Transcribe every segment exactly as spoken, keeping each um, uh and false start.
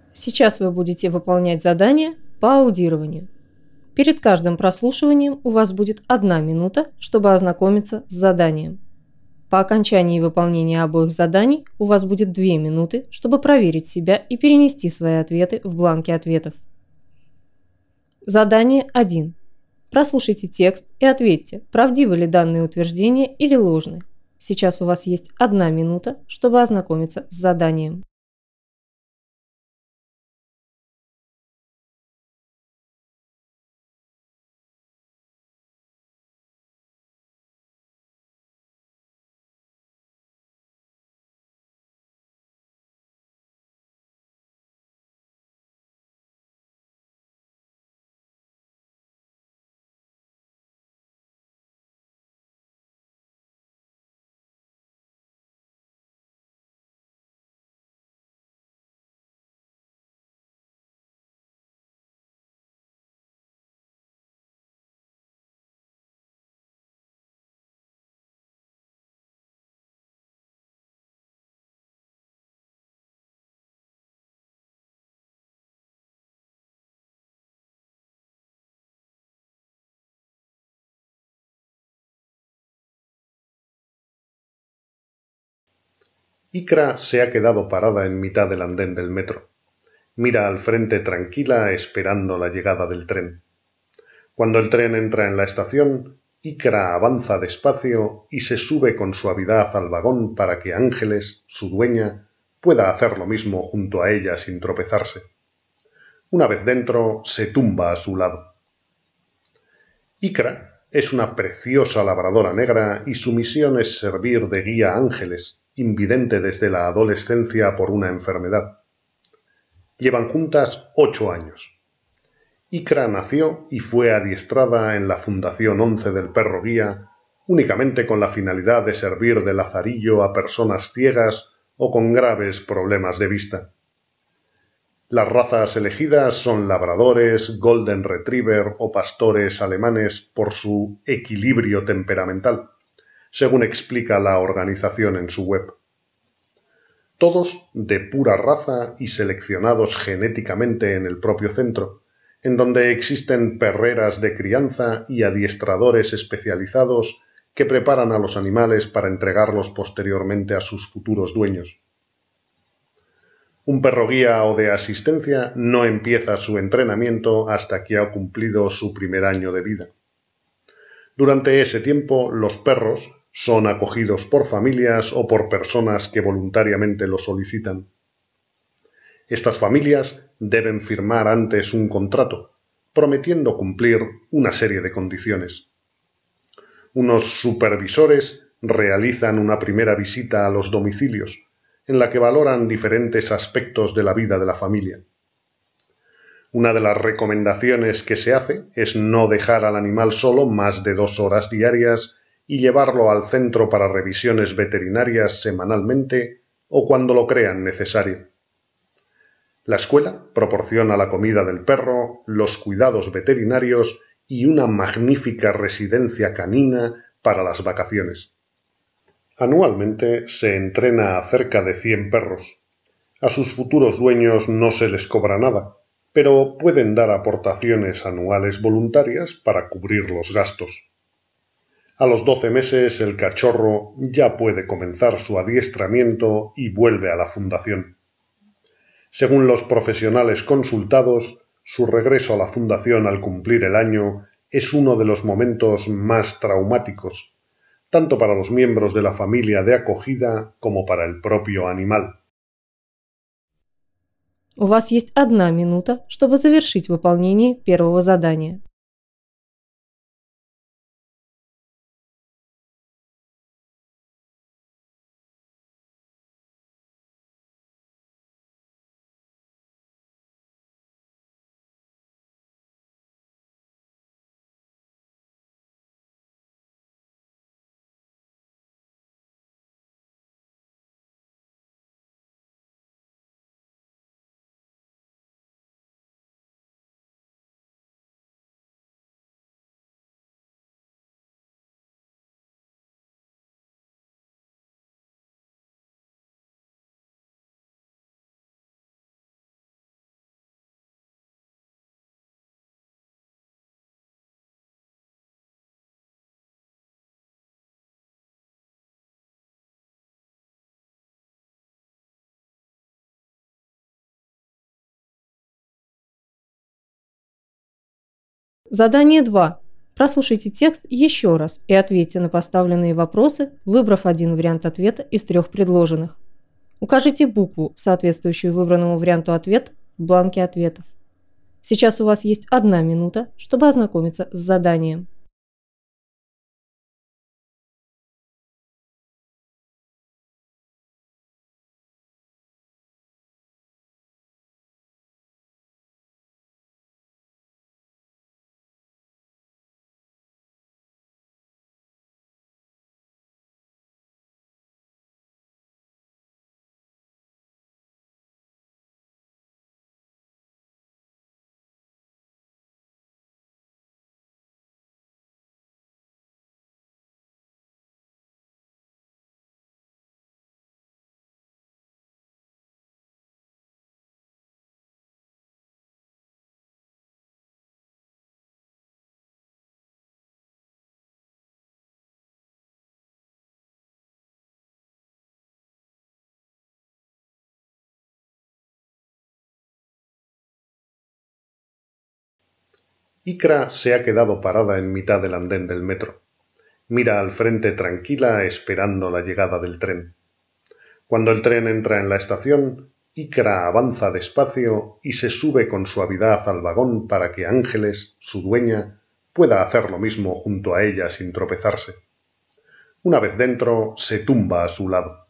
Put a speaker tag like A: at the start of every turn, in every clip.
A: Сейчас вы будете выполнять задание по аудированию. Перед каждым прослушиванием у вас будет одна минута, чтобы ознакомиться с заданием. По окончании выполнения обоих заданий у вас будет две минуты, чтобы проверить себя и перенести свои ответы в бланки ответов. Задание один. Прослушайте текст и ответьте, правдивы ли данные утверждения или ложны. Сейчас у вас есть одна минута, чтобы ознакомиться с заданием.
B: Ikra se ha quedado parada en mitad del andén del metro. Mira al frente tranquila esperando la llegada del tren. Cuando el tren entra en la estación, Ikra avanza despacio y se sube con suavidad al vagón para que Ángeles, su dueña, pueda hacer lo mismo junto a ella sin tropezarse. Una vez dentro, se tumba a su lado. Ikra es una preciosa labradora negra y su misión es servir de guía a Ángeles, invidente desde la adolescencia por una enfermedad. Llevan juntas ocho años. Ikra nació y fue adiestrada en la Fundación once del Perro Guía únicamente con la finalidad de servir de lazarillo a personas ciegas o con graves problemas de vista. Las razas elegidas son labradores, golden retriever o pastores alemanes por su equilibrio temperamental, según explica la organización en su web. Todos de pura raza y seleccionados genéticamente en el propio centro, en donde existen perreras de crianza y adiestradores especializados que preparan a los animales para entregarlos posteriormente a sus futuros dueños. Un perro guía o de asistencia no empieza su entrenamiento hasta que ha cumplido su primer año de vida. Durante ese tiempo, los perros son acogidos por familias o por personas que voluntariamente lo solicitan. Estas familias deben firmar antes un contrato, prometiendo cumplir una serie de condiciones. Unos supervisores realizan una primera visita a los domicilios, en la que valoran diferentes aspectos de la vida de la familia. Una de las recomendaciones que se hace es no dejar al animal solo más de dos horas diarias y llevarlo al centro para revisiones veterinarias semanalmente o cuando lo crean necesario. La escuela proporciona la comida del perro, los cuidados veterinarios y una magnífica residencia canina para las vacaciones. Anualmente se entrena a cerca de cien perros. A sus futuros dueños no se les cobra nada, pero pueden dar aportaciones anuales voluntarias para cubrir los gastos. A los doce meses el cachorro ya puede comenzar su adiestramiento y vuelve a la fundación. Según los profesionales consultados, su regreso a la fundación al cumplir el año es uno de los momentos más traumáticos, tanto para los miembros de la familia de acogida como para el propio animal.
A: У вас есть одна минута, чтобы завершить выполнение первого задания. Задание два. Прослушайте текст еще раз и ответьте на поставленные вопросы, выбрав один вариант ответа из трех предложенных. Укажите букву, соответствующую выбранному варианту ответа, в бланке ответов. Сейчас у вас есть одна минута, чтобы ознакомиться с заданием.
B: Ikra se ha quedado parada en mitad del andén del metro. Mira al frente tranquila esperando la llegada del tren. Cuando el tren entra en la estación, Ikra avanza despacio y se sube con suavidad al vagón para que Ángeles, su dueña, pueda hacer lo mismo junto a ella sin tropezarse. Una vez dentro, se tumba a su lado.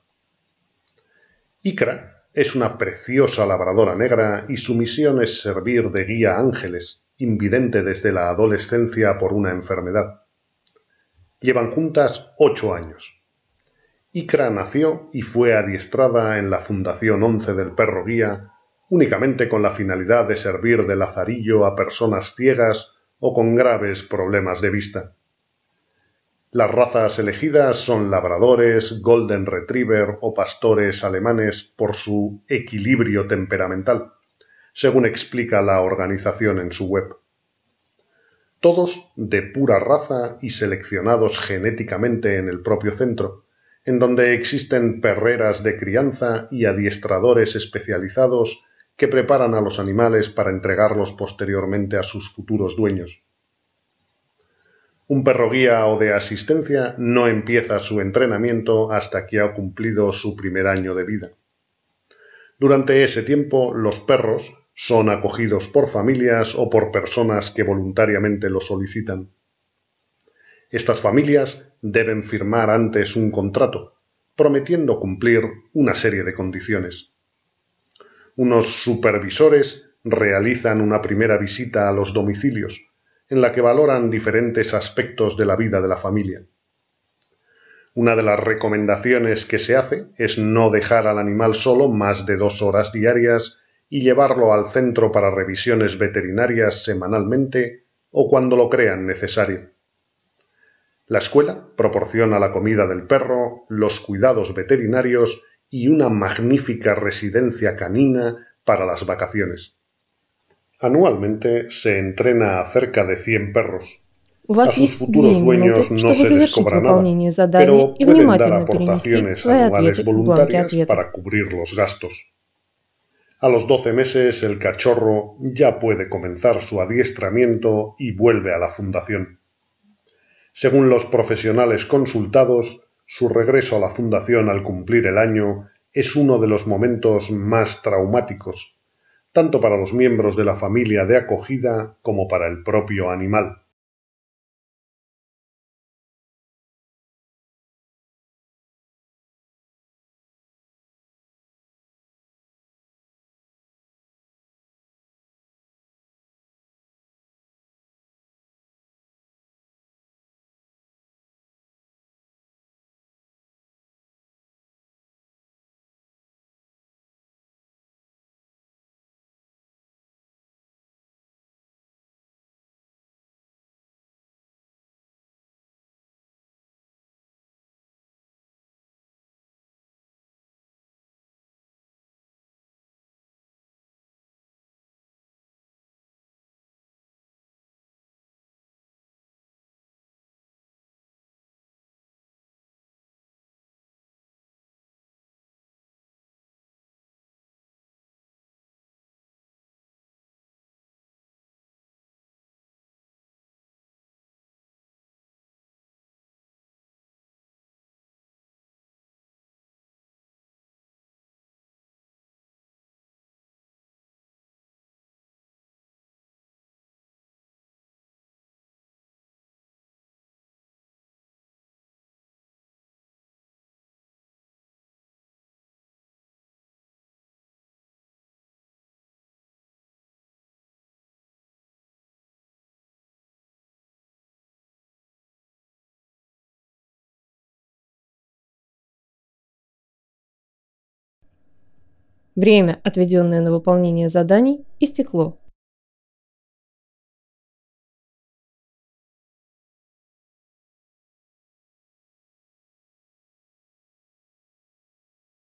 B: Ikra es una preciosa labradora negra y su misión es servir de guía a Ángeles, invidente desde la adolescencia por una enfermedad. Llevan juntas ocho años. Ikra nació y fue adiestrada en la Fundación once del Perro Guía únicamente con la finalidad de servir de lazarillo a personas ciegas o con graves problemas de vista. Las razas elegidas son labradores, golden retriever o pastores alemanes por su equilibrio temperamental, según explica la organización en su web. Todos de pura raza y seleccionados genéticamente en el propio centro, en donde existen perreras de crianza y adiestradores especializados que preparan a los animales para entregarlos posteriormente a sus futuros dueños. Un perro guía o de asistencia no empieza su entrenamiento hasta que ha cumplido su primer año de vida. Durante ese tiempo, los perros son acogidos por familias o por personas que voluntariamente lo solicitan. Estas familias deben firmar antes un contrato, prometiendo cumplir una serie de condiciones. Unos supervisores realizan una primera visita a los domicilios, en la que valoran diferentes aspectos de la vida de la familia. Una de las recomendaciones que se hace es no dejar al animal solo más de dos horas diarias y llevarlo al centro para revisiones veterinarias semanalmente o cuando lo crean necesario. La escuela proporciona la comida del perro, los cuidados veterinarios y una magnífica residencia canina para las vacaciones. Anualmente se entrena a cerca de cien perros.
A: У вас
B: A sus
A: есть две
B: futuros
A: минуты,
B: dueños no
A: чтобы
B: se les
A: завершить
B: cobra nada,
A: выполнение задания
B: pero
A: и
B: pueden dar
A: внимательно перенести
B: aportaciones
A: свои
B: anuales
A: ответы в бланке
B: voluntarias
A: ответов.
B: para cubrir los gastos. A los doce meses el cachorro ya puede comenzar su adiestramiento y vuelve a la fundación. Según los profesionales consultados, su regreso a la fundación al cumplir el año es uno de los momentos más traumáticos, tanto para los miembros de la familia de acogida como para el propio animal.
A: Время, отведенное на выполнение заданий, истекло.